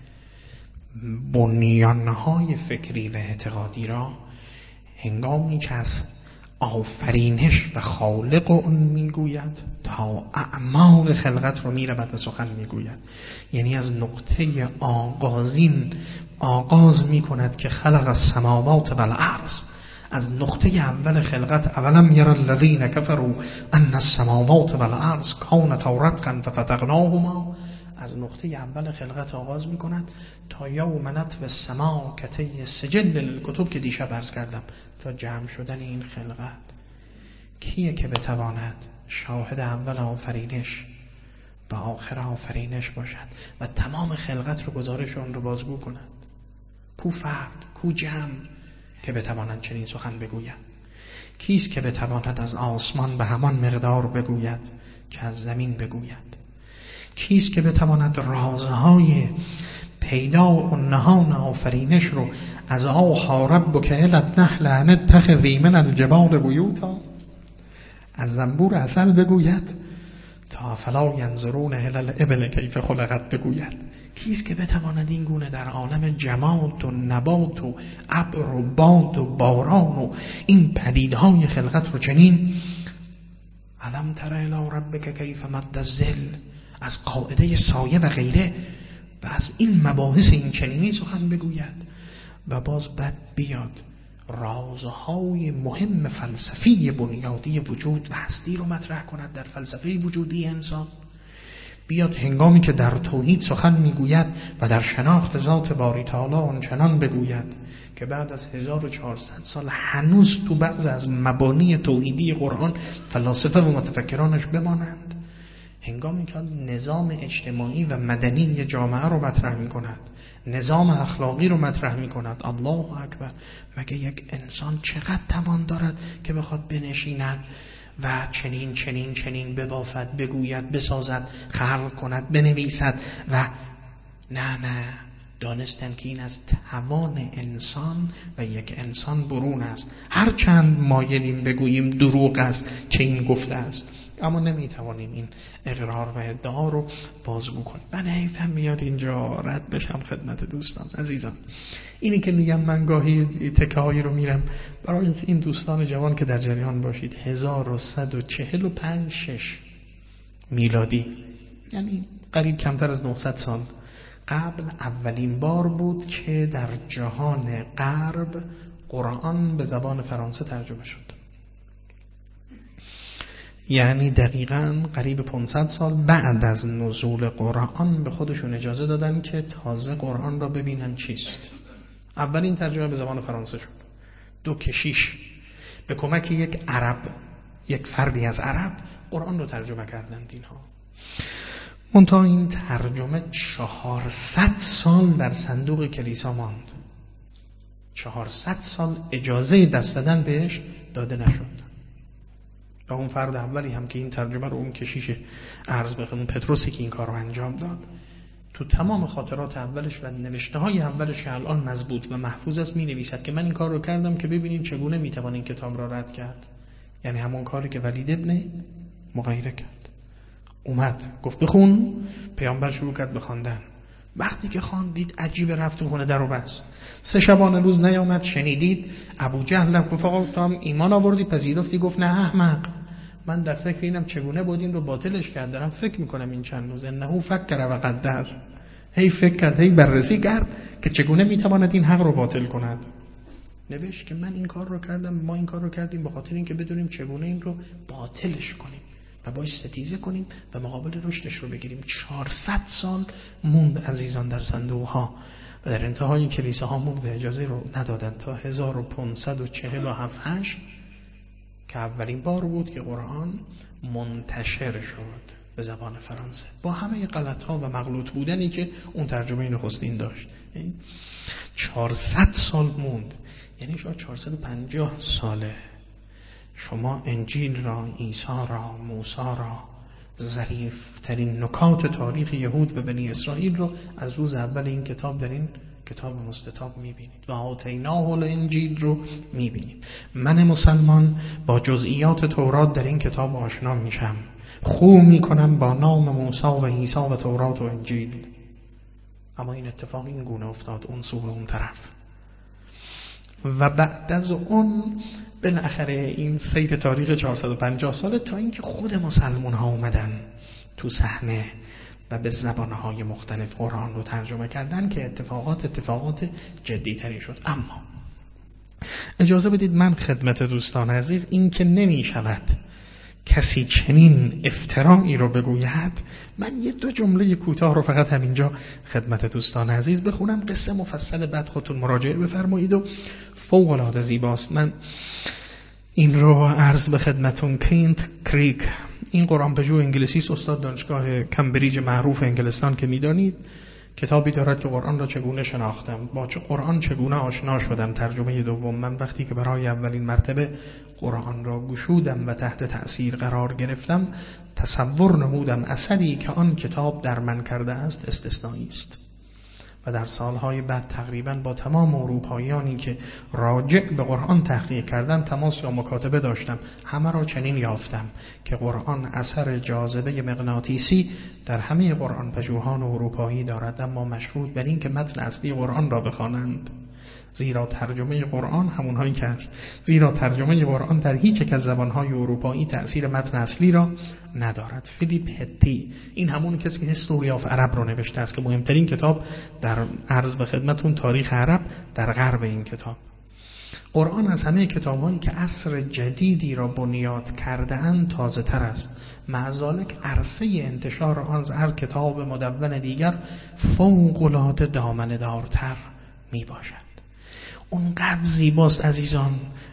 بنیانهای فکری و اعتقادی را، هنگامی که از آفرینش و خالق اون میگوید تا اعماق خلقت رو میرود و سخن میگوید، یعنی از نقطه آغازین آغاز میکند که خلق السماوات والارض، از نقطه اول خلقت. اولم یر الذین کفروا ان السماوات والارض کانتا رتقا ففتقناهما. از نقطه اول خلقت آغاز میکند تا یوم نطوی السماء کطی السجل للکتب که دیشب عرض کردم، تا جمع شدن این خلقت. کیه که بتواند شاهد اول آفرینش و آخر آفرینش باشد و تمام خلقت رو گزارش اون رو بازگو کند؟ کو فرد، کو جمع که بتواند چنین سخن بگوید؟ کیست که بتواند از آسمان به همان مقدار بگوید که از زمین بگوید؟ کیست که بتواند رازهای پیدا و نهان آفرینش رو از آوحی ربک الی النحل ان اتخذی من الجبال بیوتا، از زنبور عسل بگوید تا فلا ینظرون الی الابل کیف خلقت بگوید؟ کیست که بتواند این گونه در عالم جماد و نبات و ابر و باد و باران و این پدیدهای خلقت رو چنین علم تر الی ربک کیف مد الظل، از قاعده سایه و غیره و از این مباحث این چنینی سخن بگوید؟ و باز بعد بیاد رازهای مهم فلسفی بنیادی وجود و هستی رو مطرح کند در فلسفه وجودی انسان. بیاد هنگامی که در توحید سخن میگوید و در شناخت ذات باری تعالی آنچنان بگوید که بعد از 1400 سال هنوز تو بعض از مبانی توحیدی قرآن فلاسفه و متفکرانش بمانند. هنگامی که نظام اجتماعی و مدنی جامعه رو مطرح می‌کند، نظام اخلاقی رو مطرح می‌کند. الله اکبر، مگه یک انسان چقدر توان دارد که بخواد بنشیند و چنین ببافد، بگوید، بسازد، خلق کند، بنویسد و نه دانستن که این از توان انسان و یک انسان برون است. هرچند مایلیم بگوییم دروغ است که این گفته است، اما نمیتوانیم این اقرار و ادعا رو بازگو کنیم. من حیفم میاد اینجا رد بشم خدمت دوستان عزیزان. اینی که میگم من گاهی تکه‌هایی رو میرم برای این دوستان جوان که در جریان باشید. 1145 میلادی، یعنی قریب کمتر از 900 سال قبل، اولین بار بود که در جهان غرب قرآن به زبان فرانسه ترجمه شد. یعنی دقیقاً قریب 500 سال بعد از نزول قرآن به خودشون اجازه دادن که تازه قرآن را ببینن چیست. اولین ترجمه به زبان فرانسه شد. 2 کشیش به کمک یک عرب، یک فردی از عرب، قرآن رو ترجمه کردند اینها. منتها این ترجمه 400 سال در صندوق کلیسا ماند. 400 سال اجازه دست دادن بهش داده نشد. و اون فرد اولی هم که این ترجمه رو، اون کشیش عرض بخوام پتروسی که این کار رو انجام داد، تو تمام خاطرات اولش و نوشته‌های اولش که الان مضبوط و محفوظ است می‌نویسد که من این کار رو کردم که ببینیم چگونه می‌توان این کتاب را رد کرد. یعنی همون کاری که ولید ابن مغیره کرد. اومد گفت بخون، پیامبر شروع کرد بخواندن. وقتی که خواندید عجیب، رفت تو خونه در رو بست. 3 شبانه روز نیامد. شنیدید ابو جهل گفت آقا تو هم ایمان آوردی پذیرفتی؟ گفت نه احمق، من در فکر اینم چگونه بود این رو باطلش کرد، دارم فکر میکنم این چند روز. انه فکر و قدر، هی فکر کرد، هی بررسی کرد که چگونه میتواند این حق رو باطل کند. نوشت که من این کار رو کردم، ما این کار رو کردیم به خاطر اینکه بدونیم چگونه این رو باطلش کنیم و باید ستیزه کنیم و مقابل رشدش رو بگیریم. 400 سال موند عزیزان در صندوق ها و در انتهای کلیسا ها موند و اجازه رو ندادن تا 1547 که اولین بار بود که قرآن منتشر شد به زبان فرانسه، با همه غلط ها و مغلوط بودنی که اون ترجمه نخستین داشت. 400 سال موند، یعنی شاید 450 ساله شما انجیل را، عیسی را، موسی را، ظریف‌ترین نکات تاریخ یهود و بنی اسرائیل رو از روز اول این کتاب در این کتاب مستطاب میبینید و آتیناه الانجیل رو میبینید. من مسلمان با جزئیات تورات در این کتاب آشنا میشم، خو میکنم با نام موسی و عیسی و تورات و انجیل. اما این اتفاق این گونه افتاد اون سو و اون طرف. و بعد از اون بالاخره این سیر تاریخ 450 ساله تا اینکه خود مسلمان ها اومدن تو صحنه و به زبانهای مختلف قرآن رو ترجمه کردن که اتفاقات جدی تری شد. اما اجازه بدید من خدمت دوستان عزیز این که نمی شود کسی چنین افترائی رو بگوید، من 2 جمله کوتاه رو فقط همینجا خدمت دوستان عزیز بخونم. قصه مفصل بعد خودتون مراجعه بفرمایید و فوق العاده زیباست. من این رو عرض به خدمتون. کینت کریک، این قرآن پژوه انگلیسی است، استاد دانشگاه کمبریج معروف انگلستان که میدانید، کتابی دارد که قرآن را چگونه شناختم، با قرآن چگونه آشنا شدم، ترجمه دوم. من وقتی که برای اولین مرتبه قرآن را گشودم و تحت تأثیر قرار گرفتم، تصور نمودم اثری که آن کتاب در من کرده است استثنایی است. و در سالهای بعد تقریبا با تمام اروپاییانی که راجع به قرآن تحقیق کردن تماس یا مکاتبه داشتم. همه را چنین یافتم که قرآن اثر جاذبه مغناطیسی در همه قرآن پژوهان اروپایی دارد، اما مشروط بر این که متن اصلی قرآن را بخوانند. زیرا ترجمه قرآن همونهایی که هست، زیرا ترجمه قرآن در هیچ یک از زبانهای اروپایی تأثیر متن اصلی را ندارد. فیلیپ هتی، این همون کسی که هیستوری آف عرب رو نوشته است که مهمترین کتاب در عرض به خدمتون تاریخ عرب در غرب این کتاب. قرآن از همه کتاب‌هایی که عصر جدیدی را بنیاد کرده اند تازه تر است. مع ذالک عرصه انتشار آن از هر کتاب مدون دیگر فوق‌العاده دامنه‌دارتر می باشد. اونقدر زیباست عزیزان.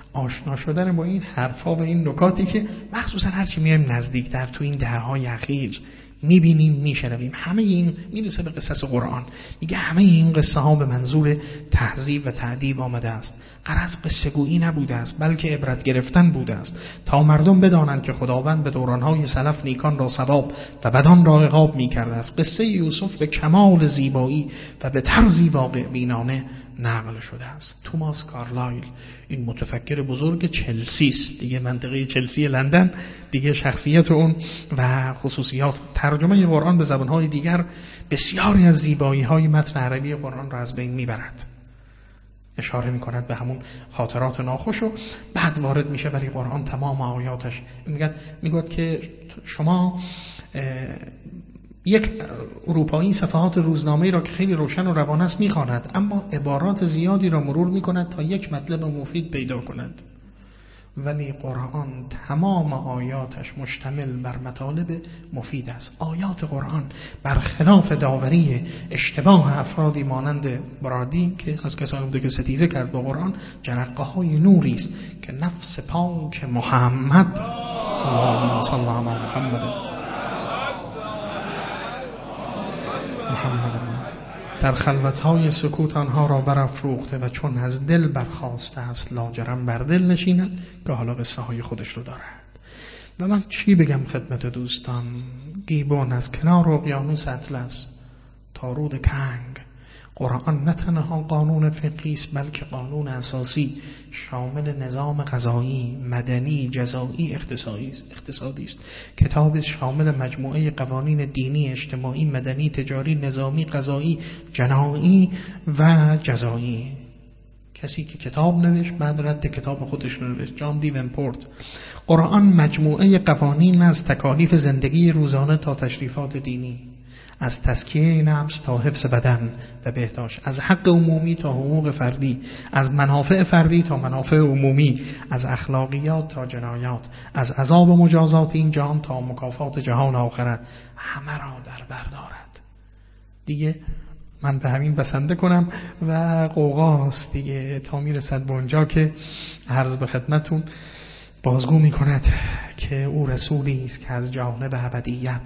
آشنا شدن با این حرفا و این نکاتی که مخصوصا هرچی میایم نزدیکتر تو این دهه‌های اخیر میبینیم میشنویم، همه این میرسه به قصص قرآن، میگه همه این قصه ها به منظور تهذیب و تأدیب آمده است. غرض قصه گویی نبوده است، بلکه عبرت گرفتن بوده است تا مردم بدانند که خداوند به دورانهای سلف نیکان را ثواب و بدان را عقاب میکرده است. قصه یوسف به کمال زیبایی و به طرزی واقع بینانه نقل شده است. توماس کارلایل، این متفکر بزرگ چلسی است دیگه، منطقه چلسی لندن دیگه، شخصیت اون و خصوصیات ترجمه قرآن به زبانهای دیگر بسیاری از زیبایی‌های متن عربی قرآن را از بین میبرد. اشاره میکند به همون خاطرات ناخوش و بعد وارد میشه برای قرآن تمام آیاتش. میگوید که شما یک اروپایی صفحات روزنامه‌ای را که خیلی روشن و روان است می‌خواند، اما عبارات زیادی را مرور می‌کند تا یک مطلب مفید پیدا کند. ولی قرآن تمام آیاتش مشتمل بر مطالب مفید است. آیات قرآن برخلاف داوری اشتباه افرادی مانند برادی که از کسانی بوده که ستیزه کرد با قرآن، جرقه‌های نوری است که نفس پاک محمد اللهم صل علی محمد در خلوت‌های سکوت آنها را برافروخته و چون از دل برخاسته است لاجرم بر دل نشیند که حالا قصه های خودش رو دارد. و من چی بگم خدمت دوستان؟ گیبون از کنار اقیانوس اطلس تا رود کنگ، قرآن نه تنها قانون فقهی است بلکه قانون اساسی شامل نظام قضایی، مدنی، جزایی، اقتصادی است. کتاب شامل مجموعه قوانین دینی، اجتماعی، مدنی، تجاری، نظامی، قضایی، جنایی و جزایی. کسی که کتاب نوشت بعد رد کتاب خودش رو نوشت، جان دیونپورت. قرآن مجموعه قوانین از تکالیف زندگی روزانه تا تشریفات دینی، از تزکیه نفس تا حفظ بدن و بهداشت، از حق عمومی تا حقوق فردی، از منافع فردی تا منافع عمومی، از اخلاقیات تا جنایات، از عذاب و مجازات این جهان تا مکافات جهان آخرت، همه را در بر دارد. دیگه من به همین بسنده کنم و قوقاست دیگه تا میرسد به اونجا که عرض به خدمتون بازگو میکند که او رسولی است که از جانب ابدیت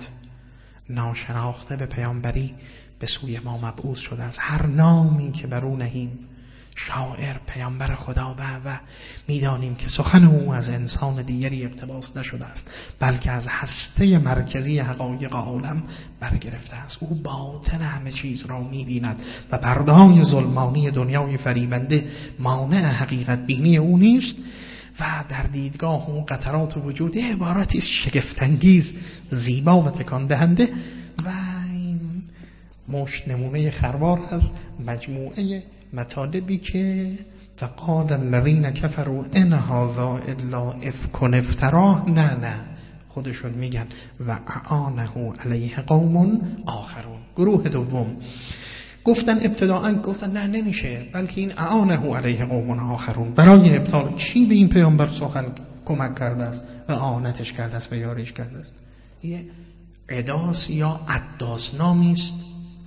ناشناخته به پیامبری به سوی ما مبعوث شده است. هر نامی که بر او نهیم، شاعر، پیامبر خدا و میدانیم که سخن او از انسان دیگری اقتباس نشده است بلکه از هسته مرکزی حقایق عالم برگرفته است. او باطن همه چیز را می‌بیند و پرده‌های ظلمانی دنیای فریبنده مانع حقیقت بینی او نیست و در دیدگاه اون قطرات وجود عبارتی شگفت‌انگیز، زیبا و تکان دهنده و این مشت نمونه خروار از مجموعه مطالبی که فقال الذین کفروا ان هذا الا افک افتراه، نه خودشون میگن و اعانه علیه قوم آخرون. گروه دوم گفتن ابتداءً گفتن نه نمیشه، بلکه این اعانه علیه قوم آخرون، برای ابطال چی به این پیامبر سخن کمک کرده است و اعانتش کرده است و یاریش کرده است؟ یه اداس یا اداس نامی است،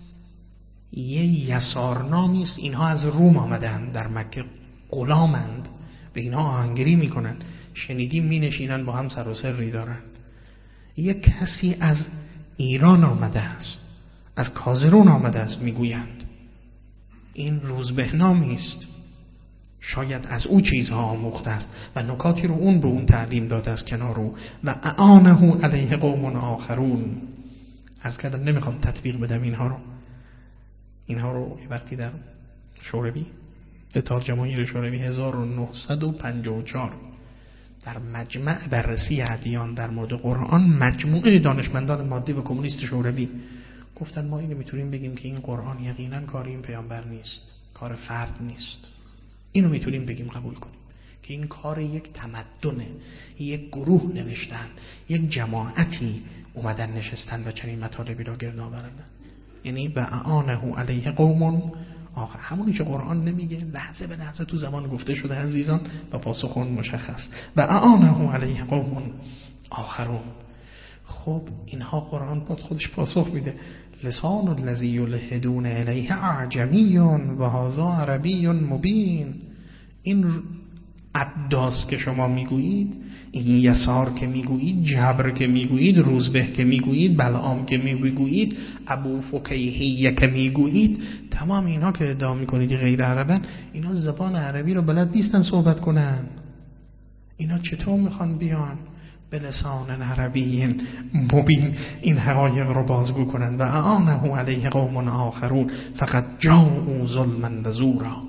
یه یسار نامی است. اینها از روم آمدن، در مکه غلامند، به اینها آهنگری میکنن، شنیدیم مینشینن با هم سر و سری دارن. یک کسی از ایران آمده است، از کازرون آمده است، میگویند این روزبهنامی است، شاید از او چیزها آموخته است و نکاتی رو اون به اون تعلیم داده است کنار او و اعانه علیه قوم آخرون. از کردم نمیخوام تطبیق بدم اینها رو یه وقتی در شوروی، اتحاد جماهیر شوروی 1954 در مجمع بررسی ادیان در مورد قرآن، مجموعه دانشمندان مادی و کمونیست شوروی گفتن ما اینو میتونیم بگیم که این قرآن یقینا کار این پیامبر نیست، کار فرد نیست. اینو میتونیم بگیم، قبول کنیم که این کار یک تمدنه، یک گروه نوشتن، یک جماعتی اومدن نشستن و چنین مطالبی را گرد آوردن. یعنی و اعانه علیه قوم آخر، همونی که قرآن نمیگه لحظه به لحظه تو زمان گفته شده عزیزان و پاسخ اون مشخص و اعانه علیه قوم آخرون. خب اینها قرآن باید خودش پاسخ میده. لسان الذی یلحدون الیه اعجمی و هذا عربی مبین. این عداس که شما میگویید، این یسار که میگویید، جبر که میگویید، روزبه که میگویید، بلعام که میگویید، ابو فکیهیه که میگویید، تمام اینا که ادعا میکنید غیر عربن، اینا زبان عربی رو بلد نیستن صحبت کنن. اینا چطور میخوان بیان به لسان عربی مبین این حقایق رو بازگو کنن؟ و اعانه علیه قوم آخرون فقط جاءوا ظلما و زورا.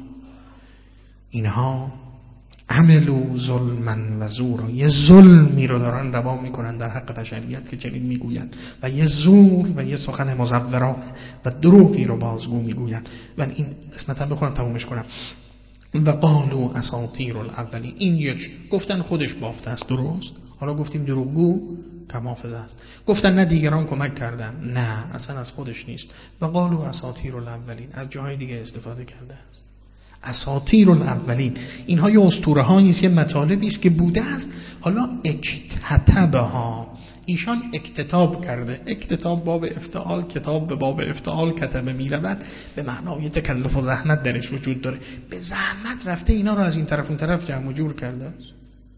اینها عملوا ظلما و زورا، یه ظلمی رو دارن روا میکنن در حق بشریت که چنین میگویند، و یه زور و یه سخن مزورانه و دروغی رو بازگو میگویند. و این قسمت هم بخونم تمومش کنم. و قالوا اساطیر الاولین، این یک گفتن خودش بافته است، درست. حالا گفتیم دروغگو کمافزه است. گفتن نه دیگران کمک کردن، نه اصلا از خودش نیست. و قالوا اساطیر الاولین، از جاهای دیگه استفاده کرده است. اساطیر الاولین، اینها یه اسطوره هایی است، یه مطالبی است که بوده است. حالا اکتتبها، ایشان اکتتاب کرده. اکتتاب باب افتعال، کتاب به باب افتعال کتبه میرود، به معنای تکلف و زحمت درش وجود داره. به زحمت رفته اینا رو از این طرف اون طرف جمع و جور کرده است.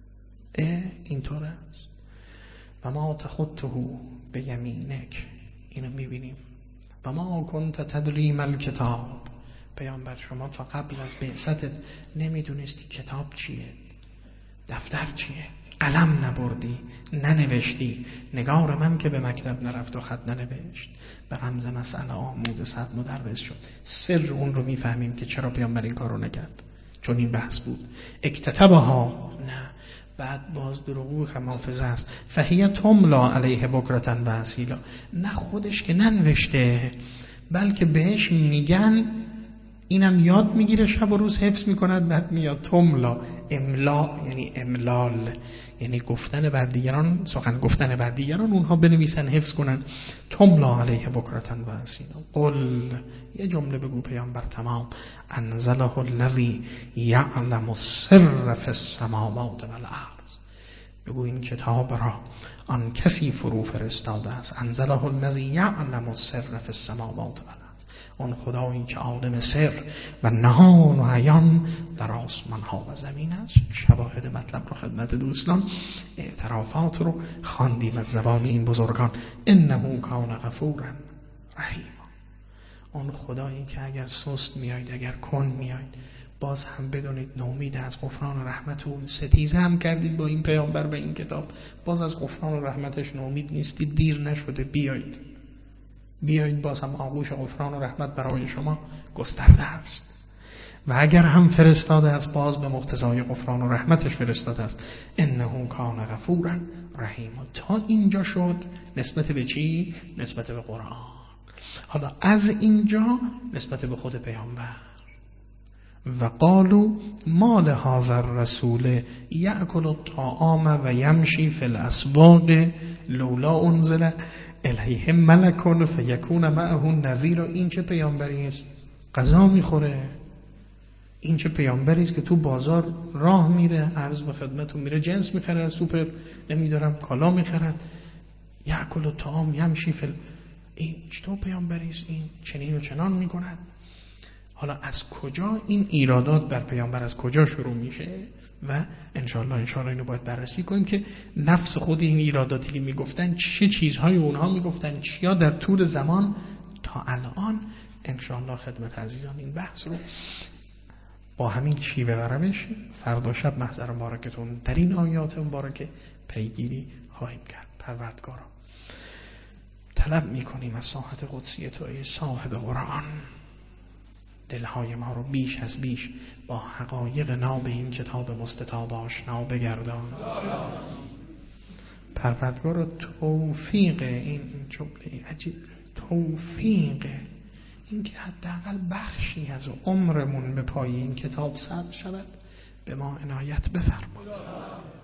اینطور است. و ما تخطه به یمینک، اینو میبینیم. و ما کنت تدری ما الکتاب، پیامبر شما تا قبل از بعثت نمیدونستی کتاب چیه، دفتر چیه، قلم نبردی، ننوشتی. نگار من که به مکتب نرفت و خط ننوشت، به غمز مسئله آموز صد مدرس شد. سر اون رو میفهمیم که چرا پیامبر این کارو نکرد، چون این بحث بود. اکتتبها، نه، بعد باز دروغو حافظه است. فهیه تملا علیه بکرتن و اصیلا، نه خودش که ننوشته، بلکه بهش میگن، اینم یاد میگیره شب و روز حفظ میکند، بعد میاد تملا. املا یعنی املال، یعنی گفتن بر دیگران، سخن گفتن بر دیگران، اونها بنویسن حفظ کنن. تملا علیه بکرتن و اصیلا. قل، یه جمله بگو پیامبر تمام. انزله الذی یعلم السر فی السماوات والارض، بگو این کتاب را آن کسی فرو فرستاده است. انزله الذی یعلم السر فی السماوات والارض، اون خدایی که عالم سر و نهان و عیان در آسمان ها و زمین است. شواهد مطلب رو خدمت دوستان، اعترافات رو خواندیم از زبان این بزرگان. انه کان غفورا رحیما، اون خدایی که اگر سست میاید، اگر کن میاید، باز هم بدونید نومید از غفران و رحمت اون. ستیزه هم کردید با این پیامبر و این کتاب، باز از غفران و رحمتش نومید نیستید. دیر نشده، بیایید باز هم آغوش غفران و رحمت برای شما گسترده است. و اگر هم فرستاده است، باز به مقتضای غفران و رحمتش فرستاده است. انه کان غفورا رحیما. تا اینجا شد نسبت به چی؟ نسبت به قرآن. حالا از اینجا نسبت به خود پیامبر. و قالوا ما لهذا الرسول یأکل الطعام و یمشی فی الاسواق لولا انزل الیه ملک فیکون معه نذیر. این چه پیامبری است؟ غذا میخوره. این چه پیامبری است که تو بازار راه میره، عرض به خدمتتون میره، جنس میخره از سوپر، نمیدارم کالا میخرد. یأکل الطعام یمشی فی، این چطور پیامبری است؟ این چنین و چنان میکند. حالا از کجا این ایرادات بر پیامبر از کجا شروع میشه؟ و انشاءالله اینو باید بررسی کنیم که نفس خود این ایراداتی که میگفتن چه چیزهای اونها میگفتن، چیا در طول زمان تا الان. انشاءالله خدمت عزیزان این بحث رو با همین شیوه و روش فردا شب محضر مبارکتون در این آیات مبارکه پیگیری خواهیم کرد. پروردگارا طلب میکنیم از ساحت قدسی تو ای صاحب قرآن، دلهای ما رو بیش از بیش با حقایق ناب این کتاب مستطاب آشنا بگردان. پروردگار توفیق، این جمله عجیب، توفیق این که حداقل بخشی از عمرمون به پای این کتاب صرف شود به ما عنایت بفرما.